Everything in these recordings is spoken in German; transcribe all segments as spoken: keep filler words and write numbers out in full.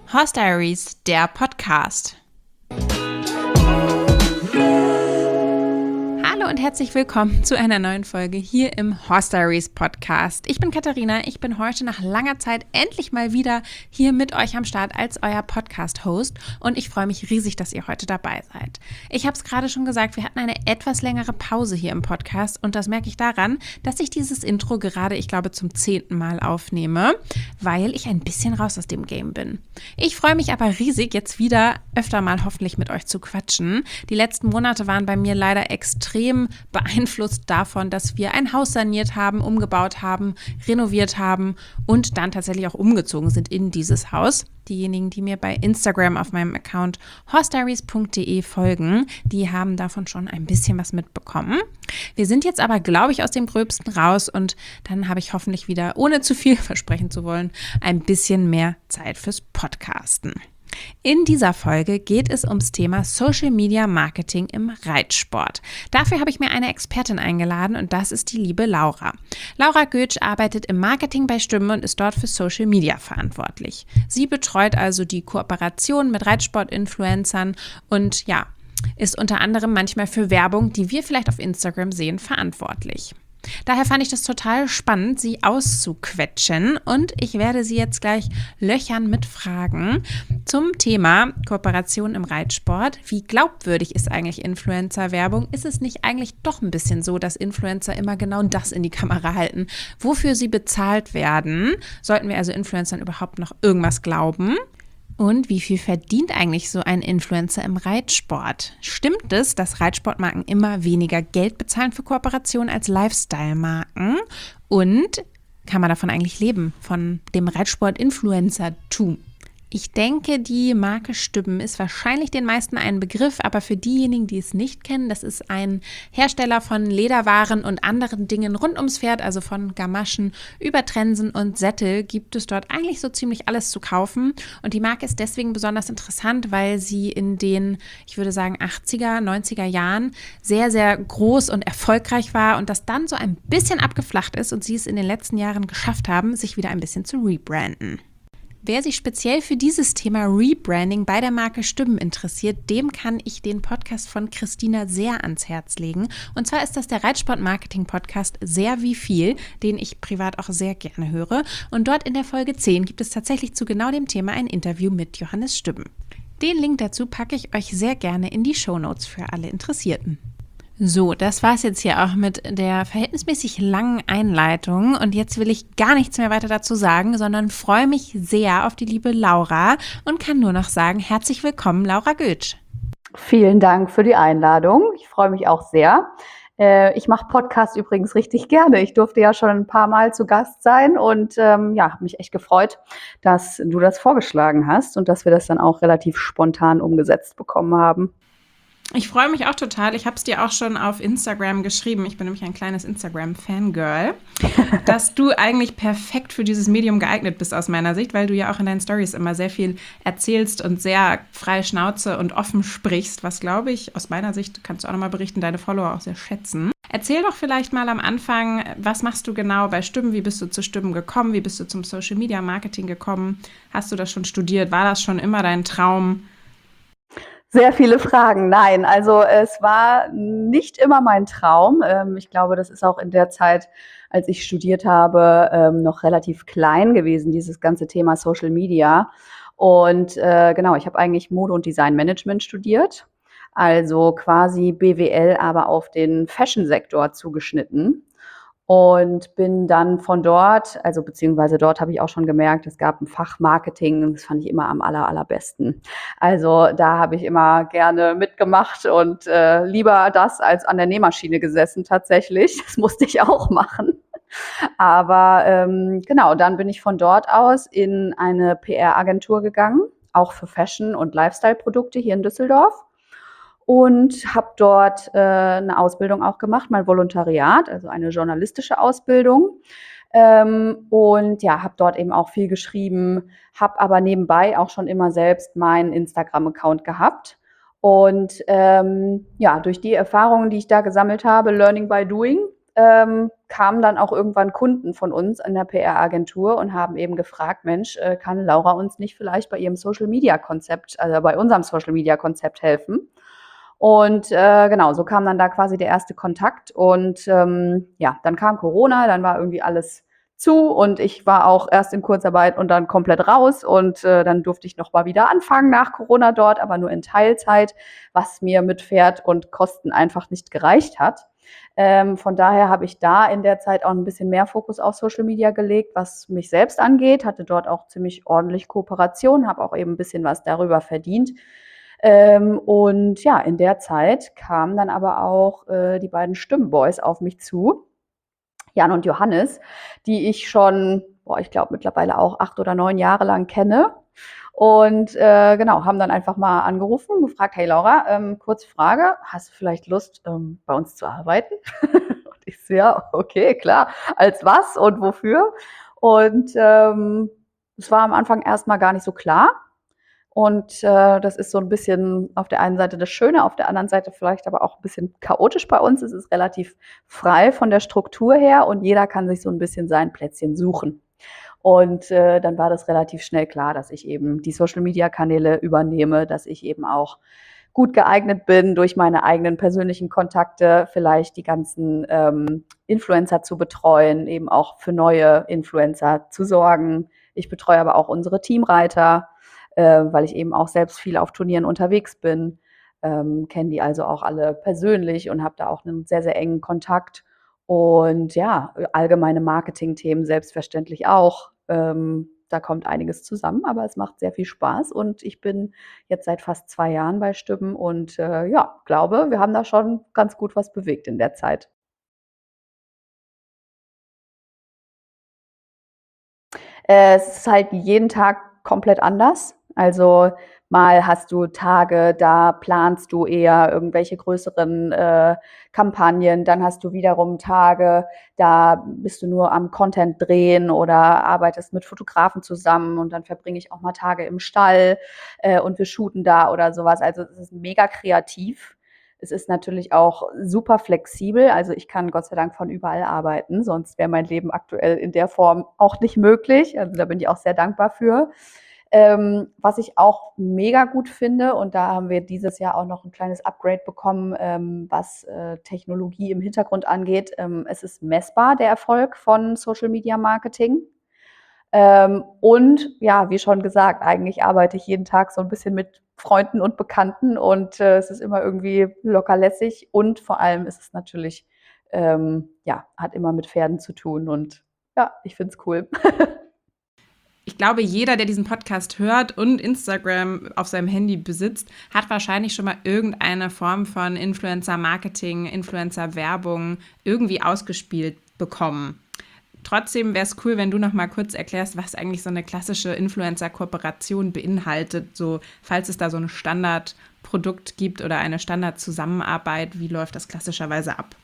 Horse Diaries, der Podcast. Hallo und herzlich willkommen zu einer neuen Folge hier im Horse Diaries Podcast. Ich bin Katharina, ich bin heute nach langer Zeit endlich mal wieder hier mit euch am Start als euer Podcast-Host und ich freue mich riesig, dass ihr heute dabei seid. Ich habe es gerade schon gesagt, wir hatten eine etwas längere Pause hier im Podcast und das merke ich daran, dass ich dieses Intro gerade, ich glaube, zum zehnten Mal aufnehme, weil ich ein bisschen raus aus dem Game bin. Ich freue mich aber riesig, jetzt wieder öfter mal hoffentlich mit euch zu quatschen. Die letzten Monate waren bei mir leider extrem beeinflusst davon, dass wir ein Haus saniert haben, umgebaut haben, renoviert haben und dann tatsächlich auch umgezogen sind in dieses Haus. Diejenigen, die mir bei Instagram auf meinem Account horse diaries punkt de folgen, die haben davon schon ein bisschen was mitbekommen. Wir sind jetzt aber, glaube ich, aus dem Gröbsten raus und dann habe ich hoffentlich wieder, ohne zu viel versprechen zu wollen, ein bisschen mehr Zeit fürs Podcasten. In dieser Folge geht es ums Thema Social Media Marketing im Reitsport. Dafür habe ich mir eine Expertin eingeladen und das ist die liebe Laura. Laura Götsch arbeitet im Marketing bei Stimmen und ist dort für Social Media verantwortlich. Sie betreut also die Kooperation mit Reitsport-Influencern und ja, ist unter anderem manchmal für Werbung, die wir vielleicht auf Instagram sehen, verantwortlich. Daher fand ich das total spannend, sie auszuquetschen und ich werde sie jetzt gleich löchern mit Fragen zum Thema Kooperation im Reitsport. Wie glaubwürdig ist eigentlich Influencer-Werbung? Ist es nicht eigentlich doch ein bisschen so, dass Influencer immer genau das in die Kamera halten, wofür sie bezahlt werden? Sollten wir also Influencern überhaupt noch irgendwas glauben? Und wie viel verdient eigentlich so ein Influencer im Reitsport? Stimmt es, dass Reitsportmarken immer weniger Geld bezahlen für Kooperationen als Lifestyle-Marken? Und kann man davon eigentlich leben, von dem Reitsport-Influencer-Tum? Ich denke, die Marke Stübben ist wahrscheinlich den meisten ein Begriff, aber für diejenigen, die es nicht kennen, das ist ein Hersteller von Lederwaren und anderen Dingen rund ums Pferd, also von Gamaschen über Trensen und Sättel gibt es dort eigentlich so ziemlich alles zu kaufen und die Marke ist deswegen besonders interessant, weil sie in den, ich würde sagen, achtziger, neunziger Jahren sehr, sehr groß und erfolgreich war und das dann so ein bisschen abgeflacht ist und sie es in den letzten Jahren geschafft haben, sich wieder ein bisschen zu rebranden. Wer sich speziell für dieses Thema Rebranding bei der Marke Stübben interessiert, dem kann ich den Podcast von Christina sehr ans Herz legen. Und zwar ist das der Reitsport-Marketing-Podcast Sehr wie viel, den ich privat auch sehr gerne höre. Und dort in der Folge zehn gibt es tatsächlich zu genau dem Thema ein Interview mit Johannes Stübben. Den Link dazu packe ich euch sehr gerne in die Shownotes für alle Interessierten. So, das war's jetzt hier auch mit der verhältnismäßig langen Einleitung und jetzt will ich gar nichts mehr weiter dazu sagen, sondern freue mich sehr auf die liebe Laura und kann nur noch sagen, herzlich willkommen, Laura Götsch. Vielen Dank für die Einladung. Ich freue mich auch sehr. Äh, ich mache Podcast übrigens richtig gerne. Ich durfte ja schon ein paar Mal zu Gast sein und ähm, ja, habe mich echt gefreut, dass du das vorgeschlagen hast und dass wir das dann auch relativ spontan umgesetzt bekommen haben. Ich freue mich auch total. Ich habe es dir auch schon auf Instagram geschrieben. Ich bin nämlich ein kleines Instagram-Fangirl, dass du eigentlich perfekt für dieses Medium geeignet bist aus meiner Sicht, weil du ja auch in deinen Stories immer sehr viel erzählst und sehr freie Schnauze und offen sprichst, was, glaube ich, aus meiner Sicht, kannst du auch nochmal berichten, deine Follower auch sehr schätzen. Erzähl doch vielleicht mal am Anfang, was machst du genau bei Stübben? Wie bist du zu Stübben gekommen? Wie bist du zum Social Media Marketing gekommen? Hast du das schon studiert? War das schon immer dein Traum? Sehr viele Fragen. Nein, also es war nicht immer mein Traum. Ich glaube, das ist auch in der Zeit, als ich studiert habe, noch relativ klein gewesen, dieses ganze Thema Social Media. Und äh, genau, ich habe eigentlich Mode- und Designmanagement studiert, also quasi B W L, aber auf den Fashion-Sektor zugeschnitten. Und bin dann von dort, also beziehungsweise dort habe ich auch schon gemerkt, es gab ein Fach Marketing und das fand ich immer am aller, allerbesten. Also da habe ich immer gerne mitgemacht und äh, lieber das als an der Nähmaschine gesessen tatsächlich. Das musste ich auch machen. Aber ähm, genau, dann bin ich von dort aus in eine P R-Agentur gegangen, auch für Fashion- und Lifestyle-Produkte hier in Düsseldorf. Und habe dort äh, eine Ausbildung auch gemacht, mein Volontariat, also eine journalistische Ausbildung. Ähm, und ja, habe dort eben auch viel geschrieben, habe aber nebenbei auch schon immer selbst meinen Instagram-Account gehabt. Und ähm, ja, durch die Erfahrungen, die ich da gesammelt habe, Learning by Doing, ähm, kamen dann auch irgendwann Kunden von uns in der P R-Agentur und haben eben gefragt, Mensch, äh, kann Laura uns nicht vielleicht bei ihrem Social-Media-Konzept, also bei unserem Social-Media-Konzept helfen? Und äh, genau, so kam dann da quasi der erste Kontakt. Und ähm, ja, dann kam Corona, dann war irgendwie alles zu und ich war auch erst in Kurzarbeit und dann komplett raus und äh, dann durfte ich noch mal wieder anfangen nach Corona dort, aber nur in Teilzeit, was mir mit Pferd und Kosten einfach nicht gereicht hat. Ähm, von daher habe ich da in der Zeit auch ein bisschen mehr Fokus auf Social Media gelegt, was mich selbst angeht, hatte dort auch ziemlich ordentlich Kooperation, habe auch eben ein bisschen was darüber verdient. Ähm, und ja, in der Zeit kamen dann aber auch äh, die beiden Stimmenboys auf mich zu, Jan und Johannes, die ich schon, boah, ich glaube mittlerweile auch acht oder neun Jahre lang kenne. Und äh, genau, haben dann einfach mal angerufen und gefragt, hey Laura, ähm, kurze Frage, hast du vielleicht Lust, ähm, bei uns zu arbeiten? Und ich so, ja, okay, klar. Als was und wofür? Und ähm, es war am Anfang erstmal gar nicht so klar. Und äh, das ist so ein bisschen auf der einen Seite das Schöne, auf der anderen Seite vielleicht aber auch ein bisschen chaotisch bei uns. Es ist relativ frei von der Struktur her und jeder kann sich so ein bisschen sein Plätzchen suchen. Und äh, dann war das relativ schnell klar, dass ich eben die Social-Media-Kanäle übernehme, dass ich eben auch gut geeignet bin, durch meine eigenen persönlichen Kontakte vielleicht die ganzen ähm, Influencer zu betreuen, eben auch für neue Influencer zu sorgen. Ich betreue aber auch unsere Teamreiter, äh, weil ich eben auch selbst viel auf Turnieren unterwegs bin, ähm, kenne die also auch alle persönlich und habe da auch einen sehr, sehr engen Kontakt. Und ja, allgemeine Marketing-Themen selbstverständlich auch. Ähm, da kommt einiges zusammen, aber es macht sehr viel Spaß und ich bin jetzt seit fast zwei Jahren bei Stübben und äh, ja, glaube, wir haben da schon ganz gut was bewegt in der Zeit. Äh, es ist halt jeden Tag komplett anders. Also mal hast du Tage, da planst du eher irgendwelche größeren äh, Kampagnen, dann hast du wiederum Tage, da bist du nur am Content drehen oder arbeitest mit Fotografen zusammen und dann verbringe ich auch mal Tage im Stall äh, und wir shooten da oder sowas. Also es ist mega kreativ. Es ist natürlich auch super flexibel. Also ich kann Gott sei Dank von überall arbeiten, sonst wäre mein Leben aktuell in der Form auch nicht möglich. Also da bin ich auch sehr dankbar für. Ähm, was ich auch mega gut finde, und da haben wir dieses Jahr auch noch ein kleines Upgrade bekommen, ähm, was äh, Technologie im Hintergrund angeht. Ähm, es ist messbar, der Erfolg von Social Media Marketing. Ähm, und ja, wie schon gesagt, eigentlich arbeite ich jeden Tag so ein bisschen mit Freunden und Bekannten und äh, es ist immer irgendwie locker lässig und vor allem ist es natürlich, ähm, ja, hat immer mit Pferden zu tun und ja, ich finde es cool. Ich glaube, jeder, der diesen Podcast hört und Instagram auf seinem Handy besitzt, hat wahrscheinlich schon mal irgendeine Form von Influencer-Marketing, Influencer-Werbung irgendwie ausgespielt bekommen. Trotzdem wäre es cool, wenn du noch mal kurz erklärst, was eigentlich so eine klassische Influencer-Kooperation beinhaltet, so falls es da so ein Standardprodukt gibt oder eine Standardzusammenarbeit, wie läuft das klassischerweise ab?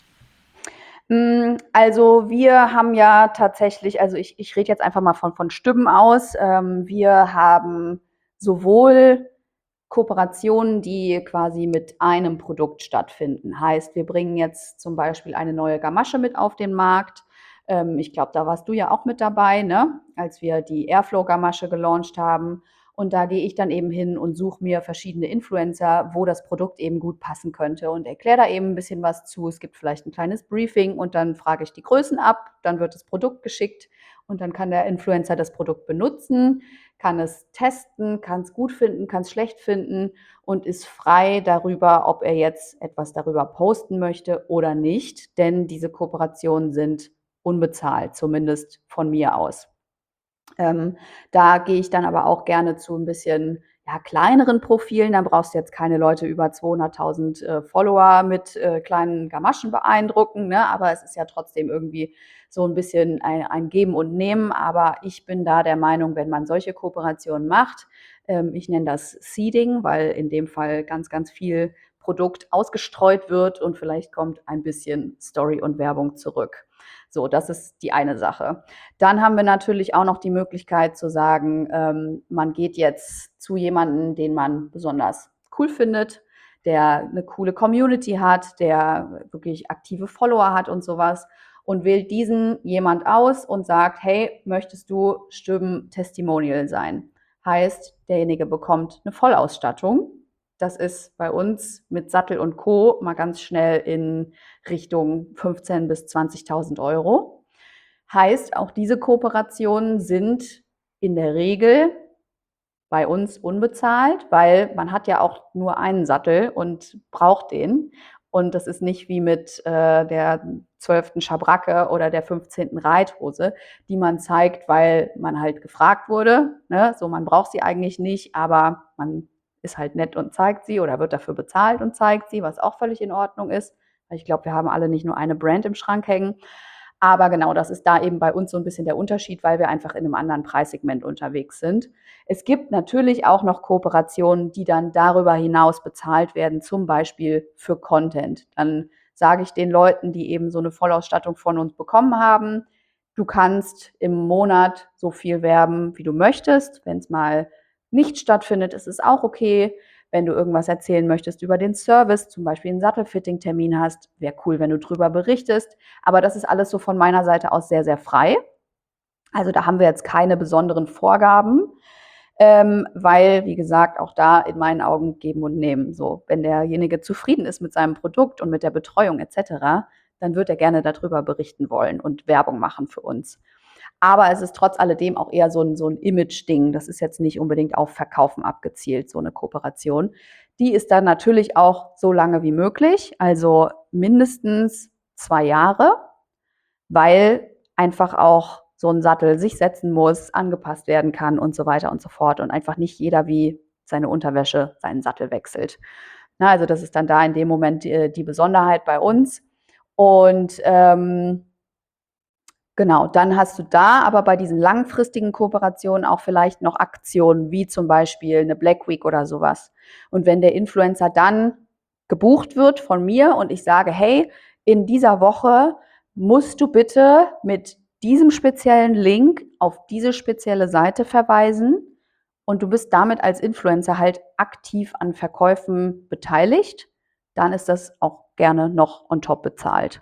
Hm, also, wir haben ja tatsächlich, also, ich ich rede jetzt einfach mal von von Stimmen aus. Ähm, wir haben sowohl Kooperationen, die quasi mit einem Produkt stattfinden. Heißt, wir bringen jetzt zum Beispiel eine neue Gamasche mit auf den Markt. Ähm, ich glaube, da warst du ja auch mit dabei, ne, als wir die Airflow-Gamasche gelauncht haben. Und da gehe ich dann eben hin und suche mir verschiedene Influencer, wo das Produkt eben gut passen könnte und erkläre da eben ein bisschen was zu. Es gibt vielleicht ein kleines Briefing und dann frage ich die Größen ab, dann wird das Produkt geschickt und dann kann der Influencer das Produkt benutzen, kann es testen, kann es gut finden, kann es schlecht finden und ist frei darüber, ob er jetzt etwas darüber posten möchte oder nicht, denn diese Kooperationen sind unbezahlt, zumindest von mir aus. Ähm, da gehe ich dann aber auch gerne zu ein bisschen, ja, kleineren Profilen. Da brauchst du jetzt keine Leute über zweihunderttausend äh, Follower mit äh, kleinen Gamaschen beeindrucken, ne? Aber es ist ja trotzdem irgendwie so ein bisschen ein ein Geben und Nehmen. Aber ich bin da der Meinung, wenn man solche Kooperationen macht, ähm, ich nenne das Seeding, weil in dem Fall ganz, ganz viel Produkt ausgestreut wird und vielleicht kommt ein bisschen Story und Werbung zurück. So, das ist die eine Sache. Dann haben wir natürlich auch noch die Möglichkeit zu sagen, ähm, man geht jetzt zu jemandem, den man besonders cool findet, der eine coole Community hat, der wirklich aktive Follower hat und sowas und wählt diesen jemand aus und sagt, hey, möchtest du Stimmen-Testimonial sein? Heißt, derjenige bekommt eine Vollausstattung. Das ist bei uns mit Sattel und Co. mal ganz schnell in Richtung fünfzehntausend bis zwanzigtausend Euro. Heißt, auch diese Kooperationen sind in der Regel bei uns unbezahlt, weil man hat ja auch nur einen Sattel und braucht den. Und das ist nicht wie mit äh, der zwölften Schabracke oder der fünfzehnten Reithose, die man zeigt, weil man halt gefragt wurde. Ne? So, man braucht sie eigentlich nicht, aber man ist halt nett und zeigt sie oder wird dafür bezahlt und zeigt sie, was auch völlig in Ordnung ist. Ich glaube, wir haben alle nicht nur eine Brand im Schrank hängen. Aber genau, das ist da eben bei uns so ein bisschen der Unterschied, weil wir einfach in einem anderen Preissegment unterwegs sind. Es gibt natürlich auch noch Kooperationen, die dann darüber hinaus bezahlt werden, zum Beispiel für Content. Dann sage ich den Leuten, die eben so eine Vollausstattung von uns bekommen haben, du kannst im Monat so viel werben, wie du möchtest. Wenn es mal nicht stattfindet, ist es auch okay. Wenn du irgendwas erzählen möchtest über den Service, zum Beispiel einen Sattelfitting-Termin hast, wäre cool, wenn du drüber berichtest. Aber das ist alles so von meiner Seite aus sehr, sehr frei. Also da haben wir jetzt keine besonderen Vorgaben, ähm, weil, wie gesagt, auch da in meinen Augen geben und nehmen. So, wenn derjenige zufrieden ist mit seinem Produkt und mit der Betreuung et cetera, dann wird er gerne darüber berichten wollen und Werbung machen für uns. Aber es ist trotz alledem auch eher so ein, so ein Image-Ding. Das ist jetzt nicht unbedingt auf Verkaufen abgezielt, so eine Kooperation. Die ist dann natürlich auch so lange wie möglich, also mindestens zwei Jahre, weil einfach auch so ein Sattel sich setzen muss, angepasst werden kann und so weiter und so fort und einfach nicht jeder wie seine Unterwäsche seinen Sattel wechselt. Na, also das ist dann da in dem Moment die, die Besonderheit bei uns. Und ähm, genau, dann hast du da aber bei diesen langfristigen Kooperationen auch vielleicht noch Aktionen, wie zum Beispiel eine Black Week oder sowas. Und wenn der Influencer dann gebucht wird von mir und ich sage, hey, in dieser Woche musst du bitte mit diesem speziellen Link auf diese spezielle Seite verweisen und du bist damit als Influencer halt aktiv an Verkäufen beteiligt, dann ist das auch gerne noch on top bezahlt.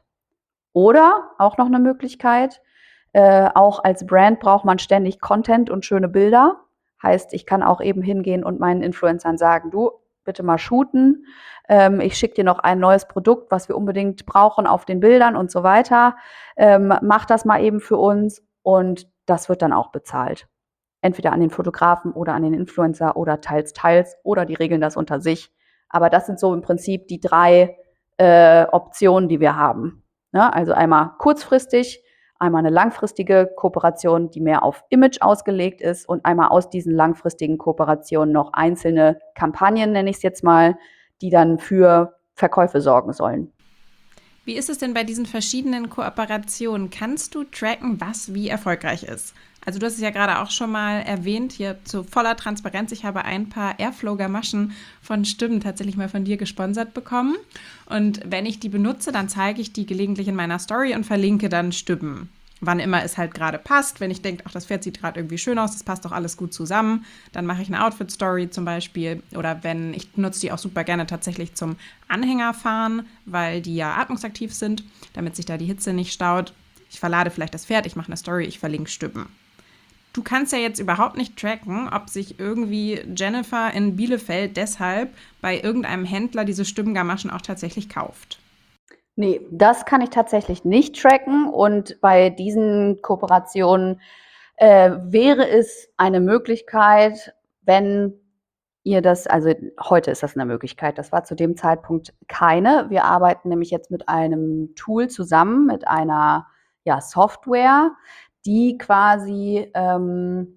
Oder auch noch eine Möglichkeit, äh, auch als Brand braucht man ständig Content und schöne Bilder. Heißt, ich kann auch eben hingehen und meinen Influencern sagen, du, bitte mal shooten. Ähm, ich schicke dir noch ein neues Produkt, was wir unbedingt brauchen auf den Bildern und so weiter. Ähm, mach das mal eben für uns und das wird dann auch bezahlt. Entweder an den Fotografen oder an den Influencer oder teils, teils oder die regeln das unter sich. Aber das sind so im Prinzip die drei äh, Optionen, die wir haben. Ja, also einmal kurzfristig, einmal eine langfristige Kooperation, die mehr auf Image ausgelegt ist und einmal aus diesen langfristigen Kooperationen noch einzelne Kampagnen, nenne ich es jetzt mal, die dann für Verkäufe sorgen sollen. Wie ist es denn bei diesen verschiedenen Kooperationen? Kannst du tracken, was wie erfolgreich ist? Also du hast es ja gerade auch schon mal erwähnt, hier zu voller Transparenz. Ich habe ein paar Airflow-Gamaschen von Stimmen tatsächlich mal von dir gesponsert bekommen. Und wenn ich die benutze, dann zeige ich die gelegentlich in meiner Story und verlinke dann Stimmen. Wann immer es halt gerade passt. Wenn ich denke, ach, das Pferd sieht gerade irgendwie schön aus, das passt doch alles gut zusammen, dann mache ich eine Outfit-Story zum Beispiel. Oder wenn, ich nutze die auch super gerne tatsächlich zum Anhängerfahren, weil die ja atmungsaktiv sind, damit sich da die Hitze nicht staut. Ich verlade vielleicht das Pferd, ich mache eine Story, ich verlinke Stimmen. Du kannst ja jetzt überhaupt nicht tracken, ob sich irgendwie Jennifer in Bielefeld deshalb bei irgendeinem Händler diese Stimmgamaschen auch tatsächlich kauft. Nee, das kann ich tatsächlich nicht tracken und bei diesen Kooperationen äh, wäre es eine Möglichkeit, wenn ihr das, also heute ist das eine Möglichkeit, das war zu dem Zeitpunkt keine. Wir arbeiten nämlich jetzt mit einem Tool zusammen, mit einer ja, Software, die quasi ähm,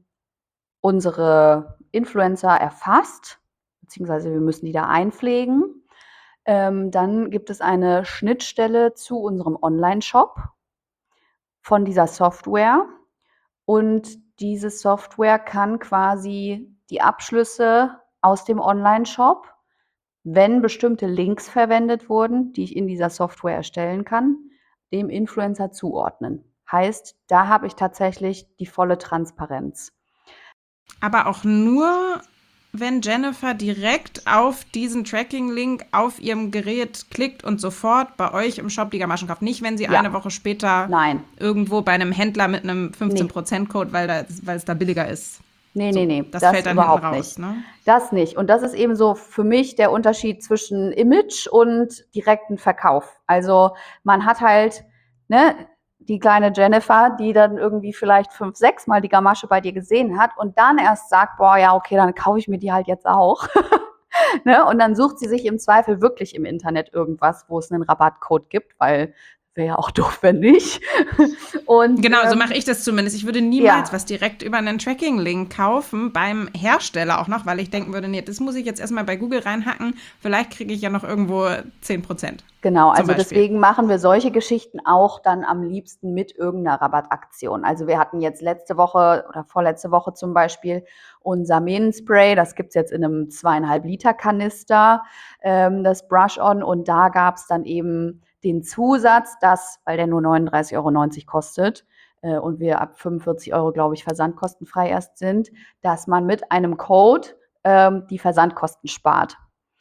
unsere Influencer erfasst, beziehungsweise wir müssen die da einpflegen. Ähm, dann gibt es eine Schnittstelle zu unserem Online-Shop von dieser Software. Und diese Software kann quasi die Abschlüsse aus dem Online-Shop, wenn bestimmte Links verwendet wurden, die ich in dieser Software erstellen kann, dem Influencer zuordnen. Heißt, da habe ich tatsächlich die volle Transparenz. Aber auch nur, wenn Jennifer direkt auf diesen Tracking-Link auf ihrem Gerät klickt und sofort bei euch im Shop die Gamaschen kauft. Nicht, wenn sie ja. eine Woche später Nein. irgendwo bei einem Händler mit einem fünfzehn Prozent Code, weil, da, weil es da billiger ist. Nee, so, nee, nee, das, das fällt dann überhaupt hinten nicht. raus, ne? Das nicht. Und das ist eben so für mich der Unterschied zwischen Image und direkten Verkauf. Also man hat halt, ne, die kleine Jennifer, die dann irgendwie vielleicht fünf, sechs Mal die Gamasche bei dir gesehen hat und dann erst sagt, boah, ja, okay, dann kaufe ich mir die halt jetzt auch. Ne? Und dann sucht sie sich im Zweifel wirklich im Internet irgendwas, wo es einen Rabattcode gibt, weil wäre ja auch doof, wenn nicht. Und, genau, ähm, so mache ich das zumindest. Ich würde niemals ja. was direkt über einen Tracking-Link kaufen, beim Hersteller auch noch, weil ich denken würde, nee, das muss ich jetzt erstmal bei Google reinhacken. Vielleicht kriege ich ja noch irgendwo zehn Prozent. Genau, also deswegen machen wir solche Geschichten auch dann am liebsten mit irgendeiner Rabattaktion. Also wir hatten jetzt letzte Woche oder vorletzte Woche zum Beispiel unser Mähnenspray, das gibt's jetzt in einem zweieinhalb Liter Kanister, ähm, das Brush-On, und da gab's dann eben den Zusatz, dass, weil der nur neununddreißig Euro neunzig kostet äh, und wir ab fünfundvierzig Euro, glaube ich, versandkostenfrei erst sind, dass man mit einem Code ähm, die Versandkosten spart.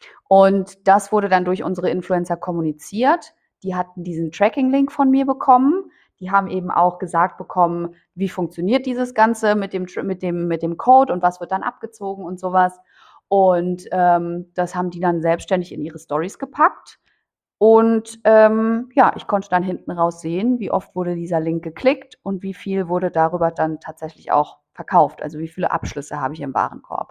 Und das wurde dann durch unsere Influencer kommuniziert. Die hatten diesen Tracking-Link von mir bekommen. Die haben eben auch gesagt bekommen, wie funktioniert dieses Ganze mit dem, mit dem, mit dem Code und was wird dann abgezogen und sowas. Und ähm, das haben die dann selbstständig in ihre Stories gepackt. Und ähm, ja, ich konnte dann hinten raus sehen, wie oft wurde dieser Link geklickt und wie viel wurde darüber dann tatsächlich auch verkauft. Also wie viele Abschlüsse habe ich im Warenkorb.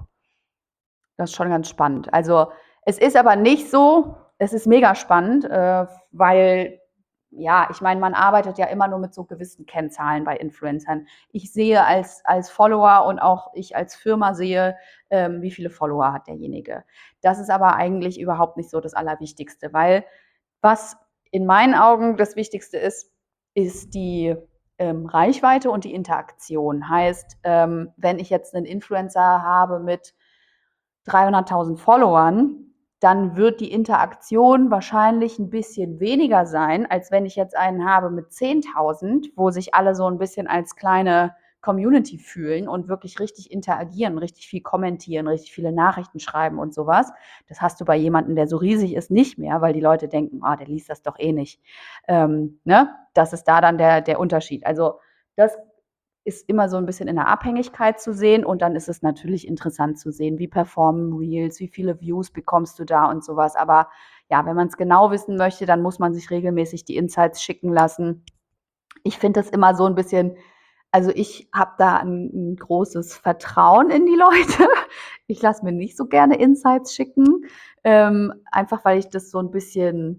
Das ist schon ganz spannend. Also es ist aber nicht so, es ist mega spannend, äh, weil, ja, ich meine, man arbeitet ja immer nur mit so gewissen Kennzahlen bei Influencern. Ich sehe als, als Follower und auch ich als Firma sehe, ähm, wie viele Follower hat derjenige. Das ist aber eigentlich überhaupt nicht so das Allerwichtigste, weil was in meinen Augen das Wichtigste ist, ist die ähm, Reichweite und die Interaktion. Heißt, ähm, wenn ich jetzt einen Influencer habe mit dreihunderttausend Followern, dann wird die Interaktion wahrscheinlich ein bisschen weniger sein, als wenn ich jetzt einen habe mit zehntausend, wo sich alle so ein bisschen als kleine Community fühlen und wirklich richtig interagieren, richtig viel kommentieren, richtig viele Nachrichten schreiben und sowas. Das hast du bei jemandem, der so riesig ist, nicht mehr, weil die Leute denken, ah, der liest das doch eh nicht. Ähm, ne? Das ist da dann der, der Unterschied. Also das ist immer so ein bisschen in der Abhängigkeit zu sehen, und dann ist es natürlich interessant zu sehen, wie performen Reels, wie viele Views bekommst du da und sowas. Aber ja, wenn man es genau wissen möchte, dann muss man sich regelmäßig die Insights schicken lassen. Ich finde das immer so ein bisschen, also ich habe da ein, ein großes Vertrauen in die Leute. Ich lasse mir nicht so gerne Insights schicken, ähm, einfach weil ich das so ein bisschen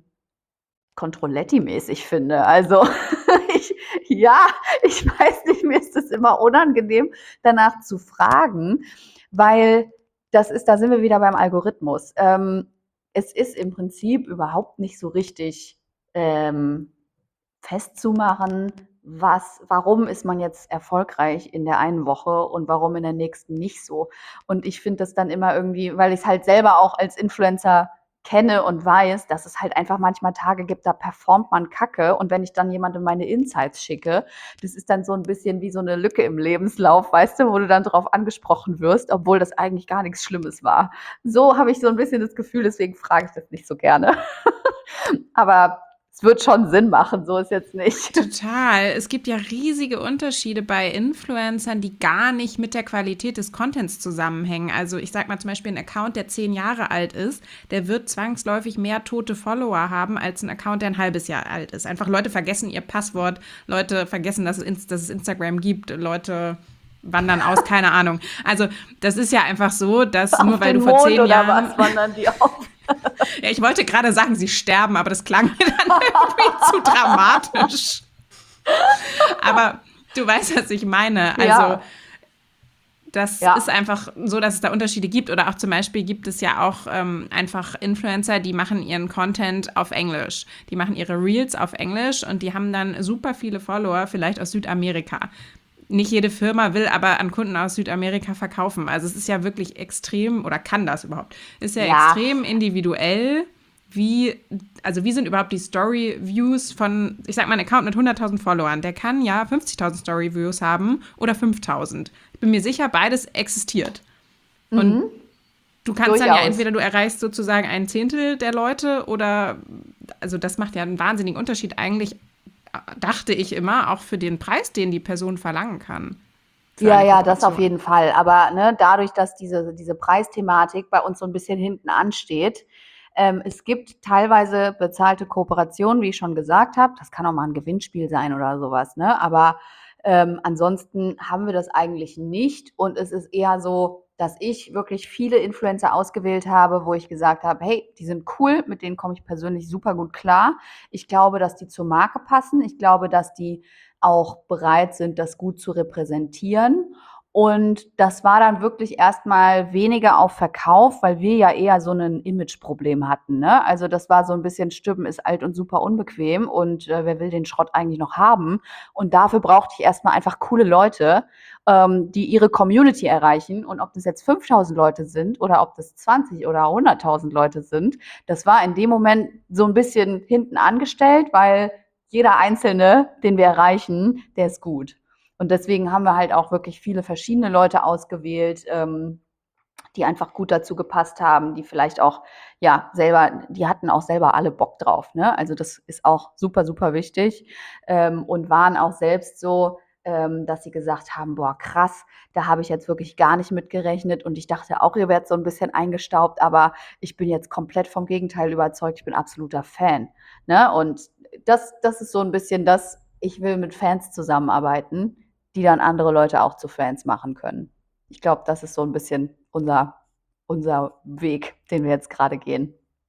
Controletti-mäßig finde. Also ich, ja, ich weiß nicht, mir ist es immer unangenehm, danach zu fragen, weil das ist, da sind wir wieder beim Algorithmus. Ähm, es ist im Prinzip überhaupt nicht so richtig ähm, festzumachen, was, warum ist man jetzt erfolgreich in der einen Woche und warum in der nächsten nicht so. Und ich finde das dann immer irgendwie, weil ich es halt selber auch als Influencer kenne und weiß, dass es halt einfach manchmal Tage gibt, da performt man Kacke, und wenn ich dann jemandem meine Insights schicke, das ist dann so ein bisschen wie so eine Lücke im Lebenslauf, weißt du, wo du dann drauf angesprochen wirst, obwohl das eigentlich gar nichts Schlimmes war. So habe ich so ein bisschen das Gefühl, deswegen frage ich das nicht so gerne. Aber es wird schon Sinn machen, so ist jetzt nicht. Total. Es gibt ja riesige Unterschiede bei Influencern, die gar nicht mit der Qualität des Contents zusammenhängen. Also ich sag mal zum Beispiel, ein Account, der zehn Jahre alt ist, der wird zwangsläufig mehr tote Follower haben als ein Account, der ein halbes Jahr alt ist. Einfach Leute vergessen ihr Passwort, Leute vergessen, dass es, dass es Instagram gibt, Leute wandern aus, keine Ahnung. Also das ist ja einfach so, dass Auf nur weil den du vor Mond zehn oder Jahren... was wandern die auf? Ja, ich wollte gerade sagen, sie sterben, aber das klang mir dann irgendwie zu dramatisch. Aber du weißt, was ich meine. Also Ja. das Ja. ist einfach so, dass es da Unterschiede gibt. Oder auch zum Beispiel gibt es ja auch ähm, einfach Influencer, die machen ihren Content auf Englisch. Die machen ihre Reels auf Englisch und die haben dann super viele Follower, vielleicht aus Südamerika. Nicht jede Firma will aber an Kunden aus Südamerika verkaufen. Also es ist ja wirklich extrem, oder kann das überhaupt, ist ja, Ja. extrem individuell, wie, also wie sind überhaupt die Story-Views von, ich sag mal, ein Account mit hunderttausend Followern, der kann ja fünfzigtausend Story-Views haben oder fünftausend. Ich bin mir sicher, beides existiert. Und Du kannst dann ja Durchaus. entweder, du erreichst sozusagen ein Zehntel der Leute oder, also das macht ja einen wahnsinnigen Unterschied eigentlich, dachte ich immer, auch für den Preis, den die Person verlangen kann für Ja, eine ja, das auf Kooperation. jeden Fall. Aber ne, dadurch, dass diese, diese Preisthematik bei uns so ein bisschen hinten ansteht, ähm, es gibt teilweise bezahlte Kooperationen, wie ich schon gesagt habe. Das kann auch mal ein Gewinnspiel sein oder sowas, ne? Aber ähm, ansonsten haben wir das eigentlich nicht. Und es ist eher so, dass ich wirklich viele Influencer ausgewählt habe, wo ich gesagt habe, hey, die sind cool, mit denen komme ich persönlich super gut klar. Ich glaube, dass die zur Marke passen. Ich glaube, dass die auch bereit sind, das gut zu repräsentieren. Und das war dann wirklich erstmal weniger auf Verkauf, weil wir ja eher so ein Imageproblem hatten. Ne? Also das war so ein bisschen, Stimmen ist alt und super unbequem und äh, wer will den Schrott eigentlich noch haben? Und dafür brauchte ich erstmal einfach coole Leute, ähm, die ihre Community erreichen. Und ob das jetzt fünftausend Leute sind oder ob das zwanzig oder hunderttausend Leute sind, das war in dem Moment so ein bisschen hinten angestellt, weil jeder Einzelne, den wir erreichen, der ist gut. Und deswegen haben wir halt auch wirklich viele verschiedene Leute ausgewählt, ähm, die einfach gut dazu gepasst haben, die vielleicht auch, ja, selber, die hatten auch selber alle Bock drauf. Ne? Also das ist auch super, super wichtig ähm, und waren auch selbst so, ähm, dass sie gesagt haben, boah, krass, da habe ich jetzt wirklich gar nicht mit gerechnet und ich dachte auch, ihr werdet so ein bisschen eingestaubt, aber ich bin jetzt komplett vom Gegenteil überzeugt, ich bin absoluter Fan. Ne? Und das, das ist so ein bisschen das, ich will mit Fans zusammenarbeiten, die dann andere Leute auch zu Fans machen können. Ich glaube, das ist so ein bisschen unser, unser Weg, den wir jetzt gerade gehen.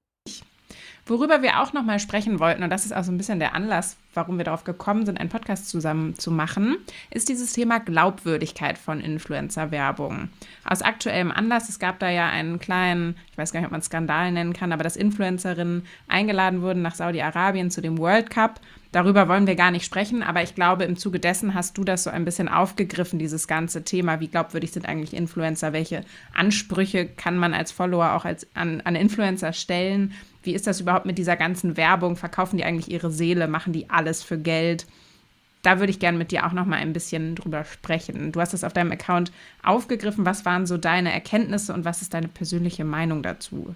Worüber wir auch nochmal sprechen wollten, und das ist auch so ein bisschen der Anlass, warum wir darauf gekommen sind, einen Podcast zusammen zu machen, ist dieses Thema Glaubwürdigkeit von Influencer-Werbung. Aus aktuellem Anlass, es gab da ja einen kleinen, ich weiß gar nicht, ob man es Skandal nennen kann, aber dass Influencerinnen eingeladen wurden nach Saudi-Arabien zu dem World Cup. Darüber wollen wir gar nicht sprechen, aber ich glaube, im Zuge dessen hast du das so ein bisschen aufgegriffen, dieses ganze Thema. Wie glaubwürdig sind eigentlich Influencer? Welche Ansprüche kann man als Follower auch als, an, an Influencer stellen? Wie ist das überhaupt mit dieser ganzen Werbung? Verkaufen die eigentlich ihre Seele? Machen die alles für Geld? Da würde ich gerne mit dir auch noch mal ein bisschen drüber sprechen. Du hast das auf deinem Account aufgegriffen. Was waren so deine Erkenntnisse und was ist deine persönliche Meinung dazu?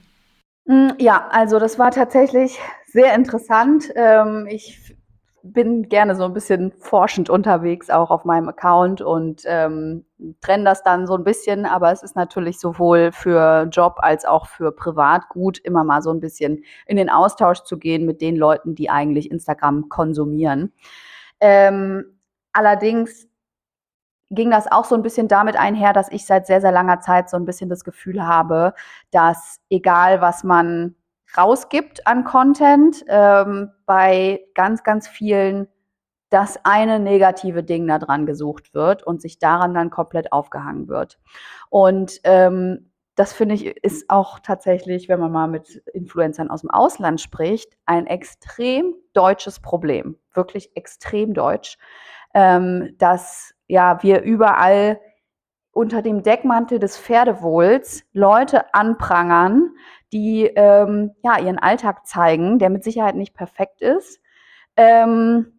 Ja, also das war tatsächlich sehr interessant. Ähm, ich bin gerne so ein bisschen forschend unterwegs, auch auf meinem Account und ähm, trenne das dann so ein bisschen. Aber es ist natürlich sowohl für Job als auch für privat gut, immer mal so ein bisschen in den Austausch zu gehen mit den Leuten, die eigentlich Instagram konsumieren. Ähm, allerdings ging das auch so ein bisschen damit einher, dass ich seit sehr, sehr langer Zeit so ein bisschen das Gefühl habe, dass egal, was man rausgibt an Content, ähm, bei ganz, ganz vielen das eine negative Ding da dran gesucht wird und sich daran dann komplett aufgehangen wird. Und ähm, das finde ich ist auch tatsächlich, wenn man mal mit Influencern aus dem Ausland spricht, ein extrem deutsches Problem. Wirklich extrem deutsch. Ähm, dass ja wir überall unter dem Deckmantel des Pferdewohls Leute anprangern, die ähm, ja ihren Alltag zeigen, der mit Sicherheit nicht perfekt ist. Ähm,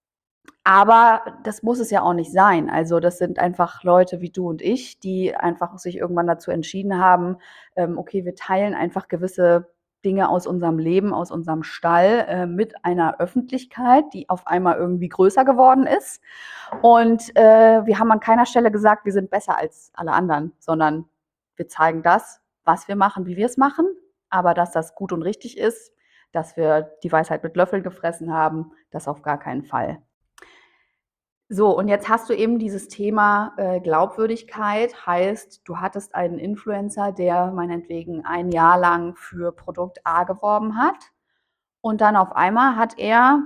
aber das muss es ja auch nicht sein. Also das sind einfach Leute wie du und ich, die einfach sich irgendwann dazu entschieden haben, ähm, okay, wir teilen einfach gewisse Dinge aus unserem Leben, aus unserem Stall äh, mit einer Öffentlichkeit, die auf einmal irgendwie größer geworden ist. Und äh, wir haben an keiner Stelle gesagt, wir sind besser als alle anderen, sondern wir zeigen das, was wir machen, wie wir es machen. Aber dass das gut und richtig ist, dass wir die Weisheit mit Löffeln gefressen haben, das auf gar keinen Fall. So, und jetzt hast du eben dieses Thema äh, Glaubwürdigkeit, heißt, du hattest einen Influencer, der meinetwegen ein Jahr lang für Produkt A geworben hat und dann auf einmal hat er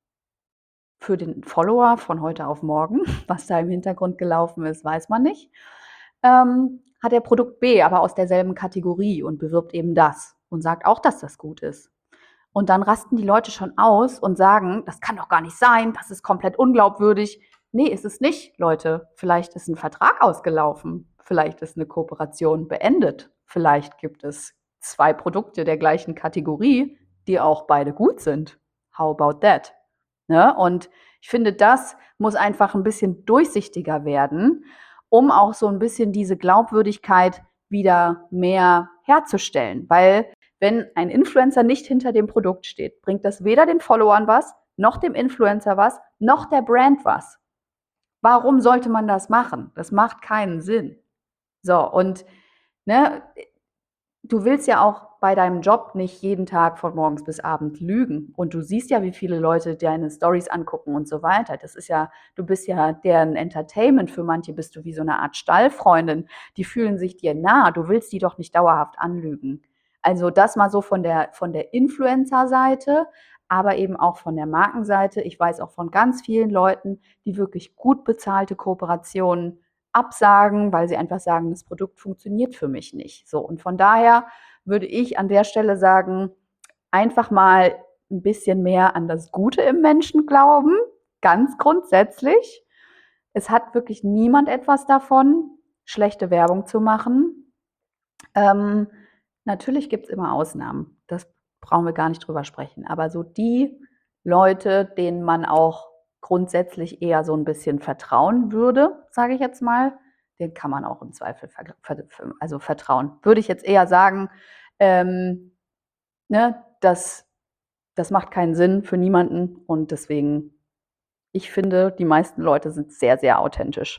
für den Follower von heute auf morgen, was da im Hintergrund gelaufen ist, weiß man nicht, ähm, hat er Produkt B, aber aus derselben Kategorie und bewirbt eben das und sagt auch, dass das gut ist. Und dann rasten die Leute schon aus und sagen, das kann doch gar nicht sein, das ist komplett unglaubwürdig. Nee, ist es nicht, Leute. Vielleicht ist ein Vertrag ausgelaufen. Vielleicht ist eine Kooperation beendet. Vielleicht gibt es zwei Produkte der gleichen Kategorie, die auch beide gut sind. How about that? Ne? Und ich finde, das muss einfach ein bisschen durchsichtiger werden, um auch so ein bisschen diese Glaubwürdigkeit wieder mehr herzustellen. Weil wenn ein Influencer nicht hinter dem Produkt steht, bringt das weder den Followern was, noch dem Influencer was, noch der Brand was. Warum sollte man das machen? Das macht keinen Sinn. So, und ne, du willst ja auch bei deinem Job nicht jeden Tag von morgens bis abends lügen. Und du siehst ja, wie viele Leute deine Stories angucken und so weiter. Das ist ja, du bist ja deren Entertainment. Für manche bist du wie so eine Art Stallfreundin. Die fühlen sich dir nah. Du willst die doch nicht dauerhaft anlügen. Also das mal so von der, von der Influencer-Seite, aber eben auch von der Markenseite. Ich weiß auch von ganz vielen Leuten, die wirklich gut bezahlte Kooperationen absagen, weil sie einfach sagen, das Produkt funktioniert für mich nicht. So, und von daher würde ich an der Stelle sagen, einfach mal ein bisschen mehr an das Gute im Menschen glauben, ganz grundsätzlich. Es hat wirklich niemand etwas davon, schlechte Werbung zu machen. Ähm, natürlich gibt es immer Ausnahmen, das brauchen wir gar nicht drüber sprechen, aber so die Leute, denen man auch grundsätzlich eher so ein bisschen vertrauen würde, sage ich jetzt mal, den kann man auch im Zweifel ver ver also vertrauen. Würde ich jetzt eher sagen, ähm, ne, das das macht keinen Sinn für niemanden und deswegen ich finde, die meisten Leute sind sehr, sehr authentisch.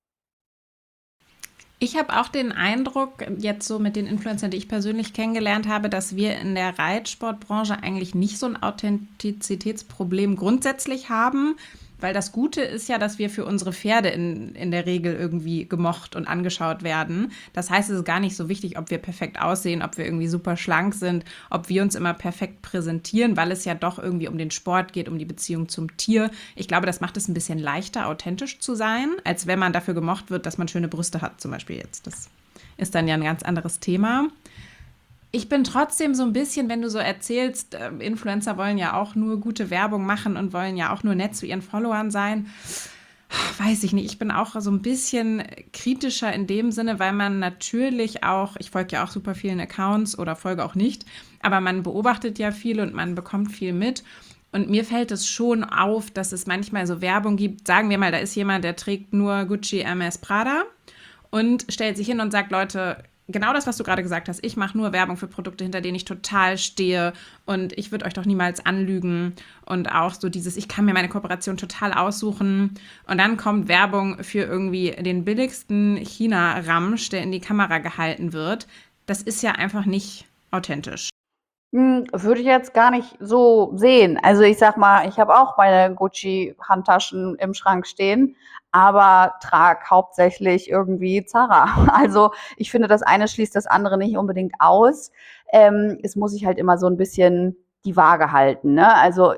Ich habe auch den Eindruck, jetzt so mit den Influencern, die ich persönlich kennengelernt habe, dass wir in der Reitsportbranche eigentlich nicht so ein Authentizitätsproblem grundsätzlich haben, weil das Gute ist ja, dass wir für unsere Pferde in, in der Regel irgendwie gemocht und angeschaut werden. Das heißt, es ist gar nicht so wichtig, ob wir perfekt aussehen, ob wir irgendwie super schlank sind, ob wir uns immer perfekt präsentieren, weil es ja doch irgendwie um den Sport geht, um die Beziehung zum Tier. Ich glaube, das macht es ein bisschen leichter, authentisch zu sein, als wenn man dafür gemocht wird, dass man schöne Brüste hat, zum Beispiel jetzt. Das ist dann ja ein ganz anderes Thema. Ich bin trotzdem so ein bisschen, wenn du so erzählst, äh, Influencer wollen ja auch nur gute Werbung machen und wollen ja auch nur nett zu ihren Followern sein. Weiß ich nicht, ich bin auch so ein bisschen kritischer in dem Sinne, weil man natürlich auch, ich folge ja auch super vielen Accounts oder folge auch nicht, aber man beobachtet ja viel und man bekommt viel mit. Und mir fällt es schon auf, dass es manchmal so Werbung gibt. Sagen wir mal, da ist jemand, der trägt nur Gucci, Hermes, Prada und stellt sich hin und sagt, Leute, genau das, was du gerade gesagt hast. Ich mache nur Werbung für Produkte, hinter denen ich total stehe und ich würde euch doch niemals anlügen. Und auch so dieses, ich kann mir meine Kooperation total aussuchen. Und dann kommt Werbung für irgendwie den billigsten China-Ramsch, der in die Kamera gehalten wird. Das ist ja einfach nicht authentisch. Hm, würde ich jetzt gar nicht so sehen. Also ich sag mal, ich habe auch meine Gucci-Handtaschen im Schrank stehen, aber trage hauptsächlich irgendwie Zara. Also ich finde, das eine schließt das andere nicht unbedingt aus. Ähm, es muss sich halt immer so ein bisschen die Waage halten. Ne? Also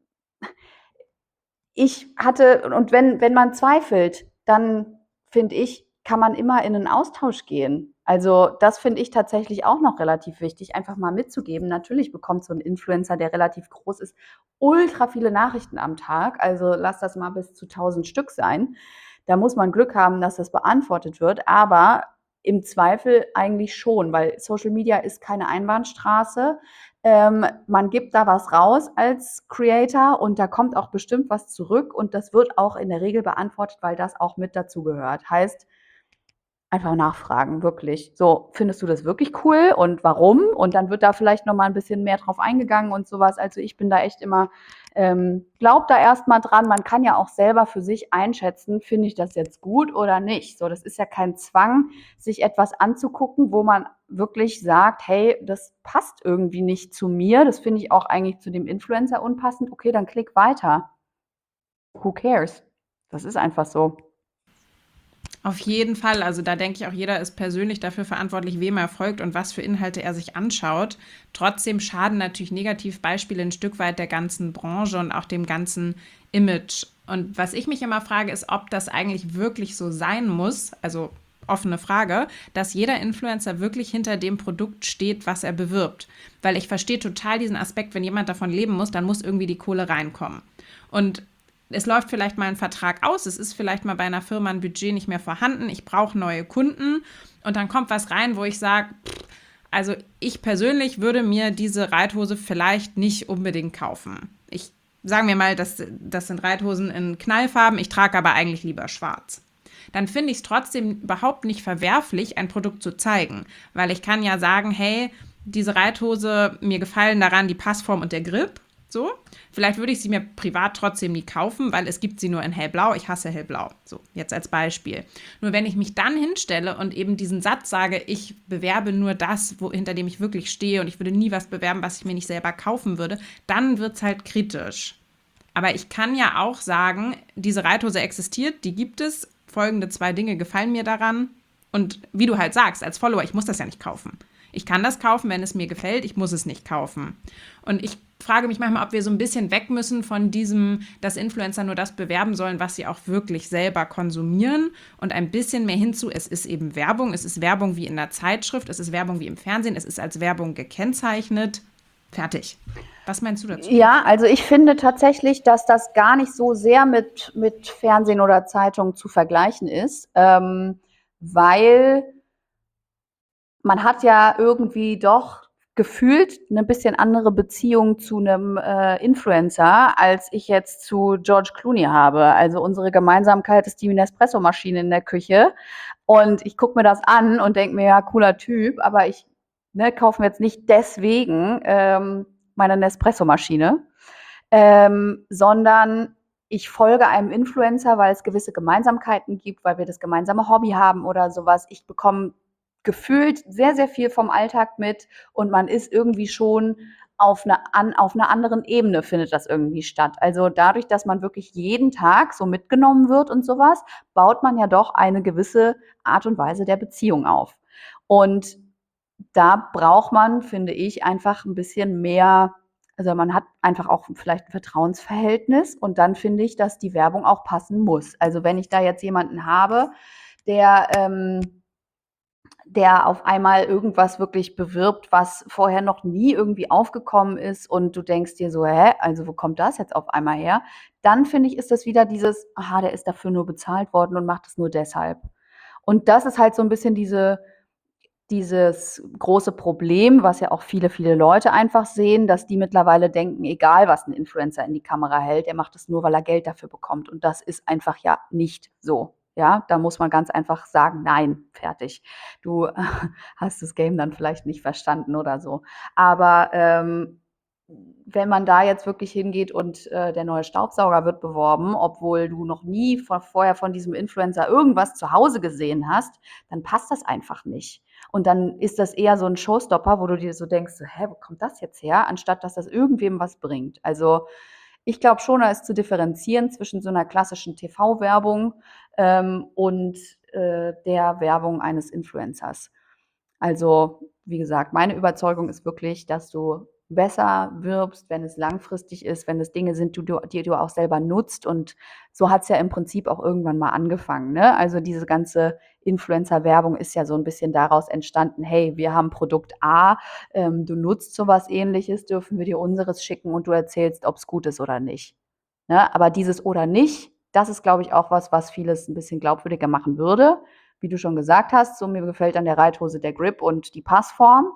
ich hatte, und wenn, wenn man zweifelt, dann finde ich, kann man immer in einen Austausch gehen. Also das finde ich tatsächlich auch noch relativ wichtig, einfach mal mitzugeben. Natürlich bekommt so ein Influencer, der relativ groß ist, ultra viele Nachrichten am Tag. Also lass das mal bis zu tausend Stück sein. Da muss man Glück haben, dass das beantwortet wird. Aber im Zweifel eigentlich schon, weil Social Media ist keine Einbahnstraße. Ähm, man gibt da was raus als Creator und da kommt auch bestimmt was zurück und das wird auch in der Regel beantwortet, weil das auch mit dazu gehört. Heißt, einfach nachfragen, wirklich. So, findest du das wirklich cool und warum? Und dann wird da vielleicht noch mal ein bisschen mehr drauf eingegangen und sowas. Also ich bin da echt immer, ähm, glaub da erst mal dran. Man kann ja auch selber für sich einschätzen, finde ich das jetzt gut oder nicht. So, das ist ja kein Zwang, sich etwas anzugucken, wo man wirklich sagt, hey, das passt irgendwie nicht zu mir. Das finde ich auch eigentlich zu dem Influencer unpassend. Okay, dann klick weiter. Who cares? Das ist einfach so. Auf jeden Fall. Also da denke ich auch, jeder ist persönlich dafür verantwortlich, wem er folgt und was für Inhalte er sich anschaut. Trotzdem schaden natürlich Negativbeispiele ein Stück weit der ganzen Branche und auch dem ganzen Image. Und was ich mich immer frage, ist, ob das eigentlich wirklich so sein muss, also offene Frage, dass jeder Influencer wirklich hinter dem Produkt steht, was er bewirbt. Weil ich verstehe total diesen Aspekt, wenn jemand davon leben muss, dann muss irgendwie die Kohle reinkommen. Und es läuft vielleicht mal ein Vertrag aus, es ist vielleicht mal bei einer Firma ein Budget nicht mehr vorhanden, ich brauche neue Kunden und dann kommt was rein, wo ich sage, also ich persönlich würde mir diese Reithose vielleicht nicht unbedingt kaufen. Ich sage mir mal, das, das sind Reithosen in Knallfarben, ich trage aber eigentlich lieber schwarz. dann finde ich es trotzdem überhaupt nicht verwerflich, ein Produkt zu zeigen. Weil ich kann ja sagen, hey, diese Reithose, mir gefallen daran die Passform und der Grip. So. Vielleicht würde ich sie mir privat trotzdem nie kaufen, weil es gibt sie nur in hellblau. Ich hasse hellblau. So, jetzt als Beispiel. Nur wenn ich mich dann hinstelle und eben diesen Satz sage, ich bewerbe nur das, wo, hinter dem ich wirklich stehe und ich würde nie was bewerben, was ich mir nicht selber kaufen würde, dann wird es halt kritisch. Aber ich kann ja auch sagen, diese Reithose existiert, die gibt es. Folgende zwei Dinge gefallen mir daran. Und wie du halt sagst, als Follower, ich muss das ja nicht kaufen. Ich kann das kaufen, wenn es mir gefällt, ich muss es nicht kaufen. Und ich frage mich manchmal, ob wir so ein bisschen weg müssen von diesem, dass Influencer nur das bewerben sollen, was sie auch wirklich selber konsumieren und ein bisschen mehr hinzu, es ist eben Werbung, es ist Werbung wie in der Zeitschrift, es ist Werbung wie im Fernsehen, es ist als Werbung gekennzeichnet. Fertig. Was meinst du dazu? Ja, also ich finde tatsächlich, dass das gar nicht so sehr mit, mit Fernsehen oder Zeitung zu vergleichen ist, ähm, weil man hat ja irgendwie doch gefühlt eine bisschen andere Beziehung zu einem äh, Influencer, als ich jetzt zu George Clooney habe. Also unsere Gemeinsamkeit ist die Nespresso-Maschine in der Küche. Und ich gucke mir das an und denke mir, ja, cooler Typ, aber ich ne, kaufe mir jetzt nicht deswegen ähm, meine Nespresso-Maschine, ähm, sondern ich folge einem Influencer, weil es gewisse Gemeinsamkeiten gibt, weil wir das gemeinsame Hobby haben oder sowas. Ich bekomme gefühlt sehr, sehr viel vom Alltag mit und man ist irgendwie schon auf einer, an, auf einer anderen Ebene findet das irgendwie statt. Also dadurch, dass man wirklich jeden Tag so mitgenommen wird und sowas, baut man ja doch eine gewisse Art und Weise der Beziehung auf. Und da braucht man, finde ich, einfach ein bisschen mehr, also man hat einfach auch vielleicht ein Vertrauensverhältnis und dann finde ich, dass die Werbung auch passen muss. Also wenn ich da jetzt jemanden habe, der ähm, der auf einmal irgendwas wirklich bewirbt, was vorher noch nie irgendwie aufgekommen ist und du denkst dir so: „Hä, also wo kommt das jetzt auf einmal her?“ Dann finde ich, ist das wieder dieses: „Aha, der ist dafür nur bezahlt worden und macht es nur deshalb.“ Und das ist halt so ein bisschen diese dieses große Problem, was ja auch viele, viele Leute einfach sehen, dass die mittlerweile denken, egal was ein Influencer in die Kamera hält, er macht es nur, weil er Geld dafür bekommt. Und das ist einfach ja nicht so. Ja, da muss man ganz einfach sagen, nein, fertig. Du hast das Game dann vielleicht nicht verstanden oder so. Aber ähm, wenn man da jetzt wirklich hingeht und äh, der neue Staubsauger wird beworben, obwohl du noch nie vor, vorher von diesem Influencer irgendwas zu Hause gesehen hast, dann passt das einfach nicht. Und dann ist das eher so ein Showstopper, wo du dir so denkst, so, hä, wo kommt das jetzt her, anstatt dass das irgendwem was bringt. Also ich glaube schon, da ist zu differenzieren zwischen so einer klassischen T V-Werbung ähm, und äh, der Werbung eines Influencers. Also, wie gesagt, meine Überzeugung ist wirklich, dass du besser wirbst, wenn es langfristig ist, wenn es Dinge sind, die du die du auch selber nutzt. Und so hat's ja im Prinzip auch irgendwann mal angefangen, ne? Also, diese ganze Influencer-Werbung ist ja so ein bisschen daraus entstanden: „Hey, wir haben Produkt A, ähm, du nutzt so was Ähnliches, dürfen wir dir unseres schicken und du erzählst, ob's gut ist oder nicht.“ Ne? Aber dieses oder nicht, das ist, glaube ich, auch was, was vieles ein bisschen glaubwürdiger machen würde. Wie du schon gesagt hast, so mir gefällt an der Reithose der Grip und die Passform.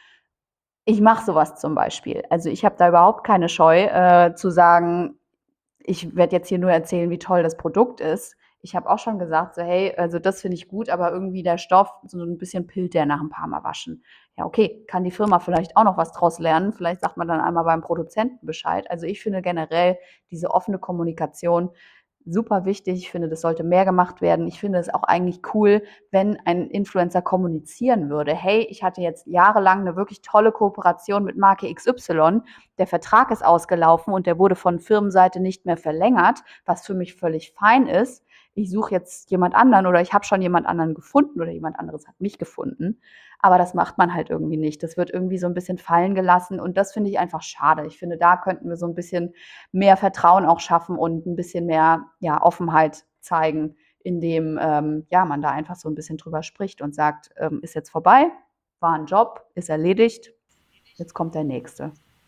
Ich mache sowas zum Beispiel. Also, ich habe da überhaupt keine Scheu, äh, zu sagen, ich werde jetzt hier nur erzählen, wie toll das Produkt ist. Ich habe auch schon gesagt, so: „Hey, also das finde ich gut, aber irgendwie der Stoff, so ein bisschen pillt der nach ein paar Mal waschen.“ Ja, okay, kann die Firma vielleicht auch noch was draus lernen. Vielleicht sagt man dann einmal beim Produzenten Bescheid. Also, ich finde generell diese offene Kommunikation super wichtig. Ich finde, das sollte mehr gemacht werden. Ich finde es auch eigentlich cool, wenn ein Influencer kommunizieren würde: „Hey, ich hatte jetzt jahrelang eine wirklich tolle Kooperation mit Marke X Y. Der Vertrag ist ausgelaufen und der wurde von Firmenseite nicht mehr verlängert, was für mich völlig fein ist. Ich suche jetzt jemand anderen oder ich habe schon jemand anderen gefunden oder jemand anderes hat mich gefunden.“ Aber das macht man halt irgendwie nicht. Das wird irgendwie so ein bisschen fallen gelassen und das finde ich einfach schade. Ich finde, da könnten wir so ein bisschen mehr Vertrauen auch schaffen und ein bisschen mehr, ja, Offenheit zeigen, indem, ähm, ja, man da einfach so ein bisschen drüber spricht und sagt, ähm: „Ist jetzt vorbei, war ein Job, ist erledigt, jetzt kommt der nächste.“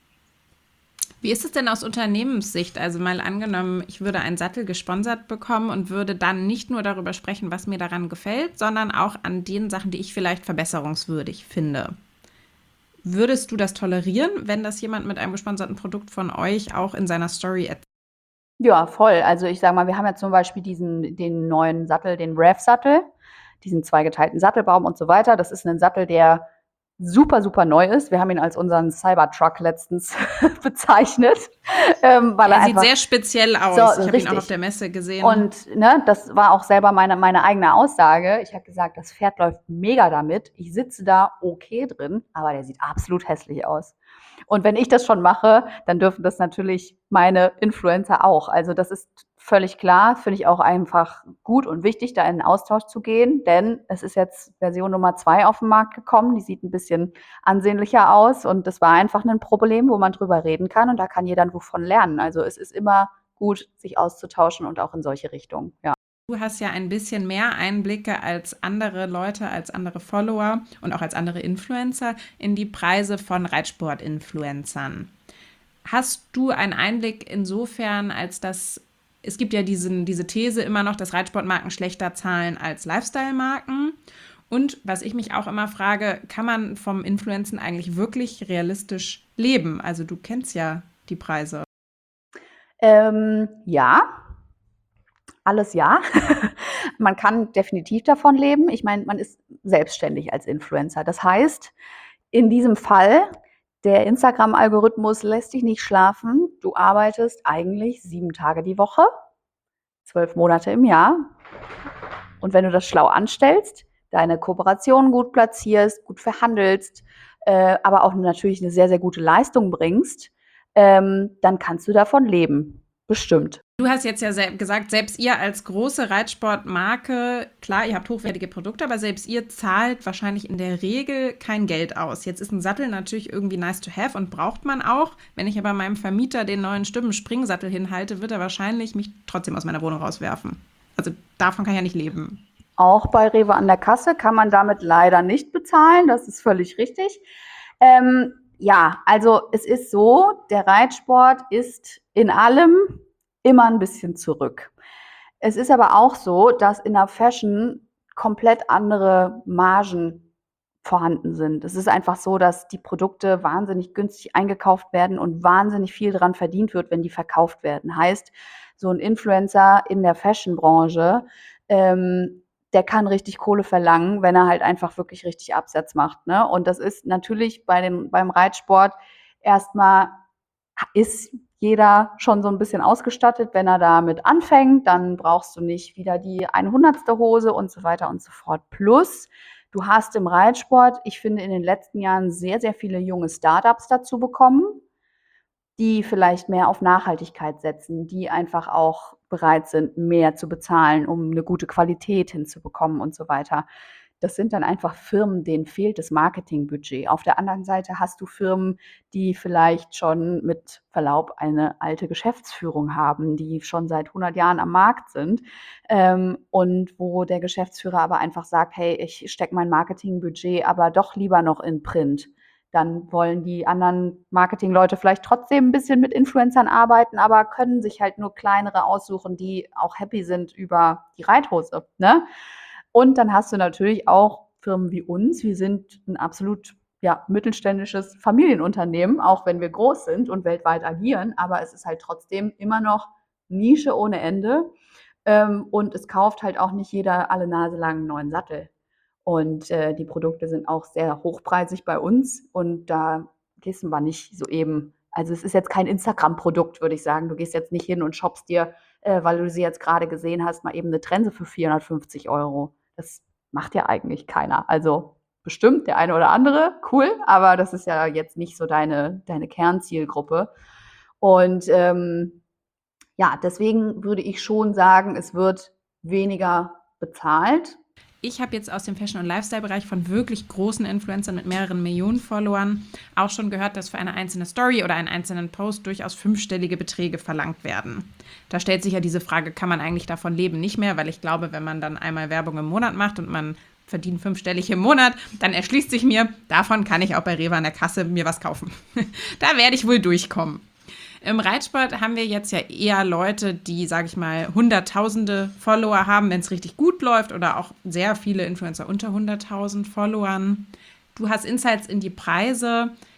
Wie ist es denn aus Unternehmenssicht? Also mal angenommen, ich würde einen Sattel gesponsert bekommen und würde dann nicht nur darüber sprechen, was mir daran gefällt, sondern auch an den Sachen, die ich vielleicht verbesserungswürdig finde. Würdest du das tolerieren, wenn das jemand mit einem gesponserten Produkt von euch auch in seiner Story erzählt? Ja, voll. Also ich sage mal, wir haben ja zum Beispiel diesen, den neuen Sattel, den Rev-Sattel, diesen zweigeteilten Sattelbaum und so weiter. Das ist ein Sattel, der super, super neu ist. Wir haben ihn als unseren Cybertruck letztens bezeichnet, ähm, weil er Er sieht einfach sehr speziell so aus. Ich habe ihn auch auf richtig. der Messe gesehen. Und ne, das war auch selber meine, meine eigene Aussage. Ich habe gesagt, das Pferd läuft mega damit. Ich sitze da okay drin, aber der sieht absolut hässlich aus. Und wenn ich das schon mache, dann dürfen das natürlich meine Influencer auch. Also das ist völlig klar, finde ich auch einfach gut und wichtig, da in den Austausch zu gehen, denn es ist jetzt Version Nummer zwei auf den Markt gekommen, die sieht ein bisschen ansehnlicher aus und das war einfach ein Problem, wo man drüber reden kann und da kann jeder wovon lernen. Also es ist immer gut, sich auszutauschen und auch in solche Richtungen, ja. Du hast ja ein bisschen mehr Einblicke als andere Leute, als andere Follower und auch als andere Influencer in die Preise von Reitsport-Influencern. Hast du einen Einblick insofern, als dass es gibt ja diesen, diese These immer noch, dass Reitsportmarken schlechter zahlen als Lifestyle-Marken? Und was ich mich auch immer frage, kann man vom Influencen eigentlich wirklich realistisch leben? Also du kennst ja die Preise. Ähm, ja, alles ja. Man kann definitiv davon leben. Ich meine, man ist selbstständig als Influencer. Das heißt, in diesem Fall, der Instagram-Algorithmus lässt dich nicht schlafen. Du arbeitest eigentlich sieben Tage die Woche, zwölf Monate im Jahr. Und wenn du das schlau anstellst, deine Kooperationen gut platzierst, gut verhandelst, äh, aber auch natürlich eine sehr, sehr gute Leistung bringst, ähm, dann kannst du davon leben. Bestimmt. Du hast jetzt ja sel- gesagt, selbst ihr als große Reitsportmarke, klar, ihr habt hochwertige Produkte, aber selbst ihr zahlt wahrscheinlich in der Regel kein Geld aus. Jetzt ist ein Sattel natürlich irgendwie nice to have und braucht man auch. Wenn ich aber meinem Vermieter den neuen Stimmen-Springsattel hinhalte, wird er wahrscheinlich mich trotzdem aus meiner Wohnung rauswerfen. Also davon kann ich ja nicht leben. Auch bei Rewe an der Kasse kann man damit leider nicht bezahlen. Das ist völlig richtig. Ähm, ja, also es ist so, der Reitsport ist in allem immer ein bisschen zurück. Es ist aber auch so, dass in der Fashion komplett andere Margen vorhanden sind. Es ist einfach so, dass die Produkte wahnsinnig günstig eingekauft werden und wahnsinnig viel dran verdient wird, wenn die verkauft werden. Heißt, so ein Influencer in der Fashionbranche, ähm, der kann richtig Kohle verlangen, wenn er halt einfach wirklich richtig Absatz macht. Ne? Und das ist natürlich bei dem, beim Reitsport erstmal ist jeder schon so ein bisschen ausgestattet. Wenn er damit anfängt, dann brauchst du nicht wieder die hundertste Hose und so weiter und so fort. Plus, du hast im Reitsport, ich finde, in den letzten Jahren sehr, sehr viele junge Startups dazu bekommen, die vielleicht mehr auf Nachhaltigkeit setzen, die einfach auch bereit sind, mehr zu bezahlen, um eine gute Qualität hinzubekommen und so weiter. Das sind dann einfach Firmen, denen fehlt das Marketingbudget. Auf der anderen Seite hast du Firmen, die vielleicht schon mit Verlaub eine alte Geschäftsführung haben, die schon seit hundert Jahren am Markt sind, ähm, und wo der Geschäftsführer aber einfach sagt: „Hey, ich stecke mein Marketingbudget aber doch lieber noch in Print.“ Dann wollen die anderen Marketingleute vielleicht trotzdem ein bisschen mit Influencern arbeiten, aber können sich halt nur kleinere aussuchen, die auch happy sind über die Reithose, ne? Und dann hast du natürlich auch Firmen wie uns. Wir sind ein absolut, ja, mittelständisches Familienunternehmen, auch wenn wir groß sind und weltweit agieren, aber es ist halt trotzdem immer noch Nische ohne Ende. Ähm, und es kauft halt auch nicht jeder alle Nase lang 'n neuen Sattel. Und, äh, die Produkte sind auch sehr hochpreisig bei uns und da gehst du mal nicht so eben, also, es ist jetzt kein Instagram-Produkt, würde ich sagen. Du gehst jetzt nicht hin und shoppst dir, äh, weil du sie jetzt gerade gesehen hast, mal eben eine Trense für vierhundertfünfzig Euro. Das macht ja eigentlich keiner. Also, bestimmt der eine oder andere, cool, aber das ist ja jetzt nicht so deine deine Kernzielgruppe. Und, ähm, ja, deswegen würde ich schon sagen, es wird weniger bezahlt. Ich habe jetzt aus dem Fashion- und Lifestyle-Bereich von wirklich großen Influencern mit mehreren Millionen Followern auch schon gehört, dass für eine einzelne Story oder einen einzelnen Post durchaus fünfstellige Beträge verlangt werden. Da stellt sich ja diese Frage, kann man eigentlich davon leben? Nicht mehr, weil ich glaube, wenn man dann einmal Werbung im Monat macht und man verdient fünfstellig im Monat, dann erschließt sich mir, davon kann ich auch bei Rewe an der Kasse mir was kaufen. Da werde ich wohl durchkommen. Im Reitsport haben wir jetzt ja eher Leute, die, sage ich mal, hunderttausende Follower haben, wenn es richtig gut läuft, oder auch sehr viele Influencer unter hunderttausend Followern. Du hast Insights in die Preise.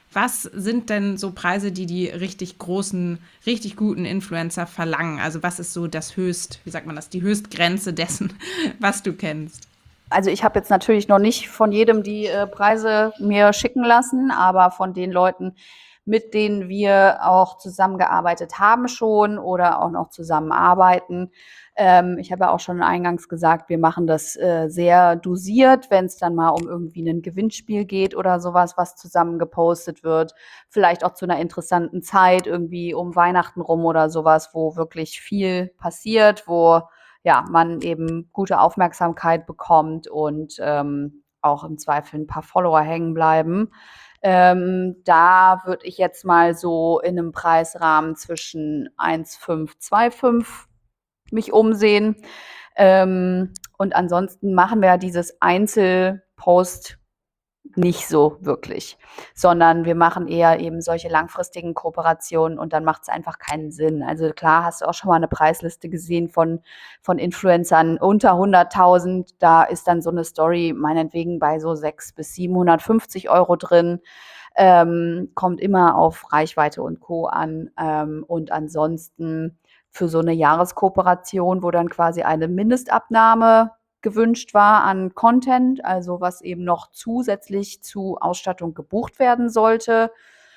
Was sind denn so Preise, die die richtig großen, richtig guten Influencer verlangen? Also was ist so das Höchst, wie sagt man das, die Höchstgrenze dessen, was du kennst? Also ich habe jetzt natürlich noch nicht von jedem die äh, Preise mir schicken lassen, aber von den Leuten, mit denen wir auch zusammengearbeitet haben schon oder auch noch zusammenarbeiten. Ähm, ich habe ja auch schon eingangs gesagt, wir machen das äh, sehr dosiert, wenn es dann mal um irgendwie ein Gewinnspiel geht oder sowas, was zusammen gepostet wird. Vielleicht auch zu einer interessanten Zeit, irgendwie um Weihnachten rum oder sowas, wo wirklich viel passiert, wo ja, man eben gute Aufmerksamkeit bekommt und ähm, auch im Zweifel ein paar Follower hängen bleiben. Ähm, da würde ich jetzt mal so in einem Preisrahmen zwischen eins Komma fünf, zwei Komma fünf mich umsehen. Ähm, und ansonsten machen wir dieses Einzelpost nicht so wirklich, sondern wir machen eher eben solche langfristigen Kooperationen und dann macht es einfach keinen Sinn. Also klar, hast du auch schon mal eine Preisliste gesehen von, von Influencern unter hunderttausend, da ist dann so eine Story meinetwegen bei so sechshundert bis siebenhundertfünfzig Euro drin. Ähm, kommt immer auf Reichweite und Co. an. Ähm, und ansonsten für so eine Jahreskooperation, wo dann quasi eine Mindestabnahme gewünscht war an Content, also was eben noch zusätzlich zu Ausstattung gebucht werden sollte,